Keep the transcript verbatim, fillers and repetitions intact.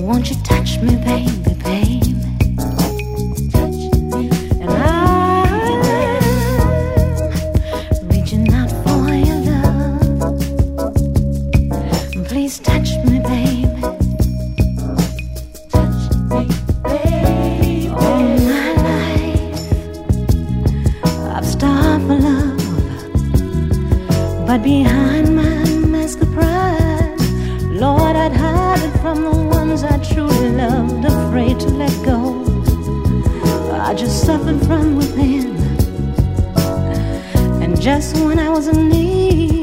Won't you touch me, baby, baby? And I'm reaching out for your love. Please touch me, baby. Touch me, baby. All my life I've starved for love, but behind my mask of pride, Lord, I'd hide it from the ones I truly loved, afraid to let go. I just suffered from within, and just when I was in need,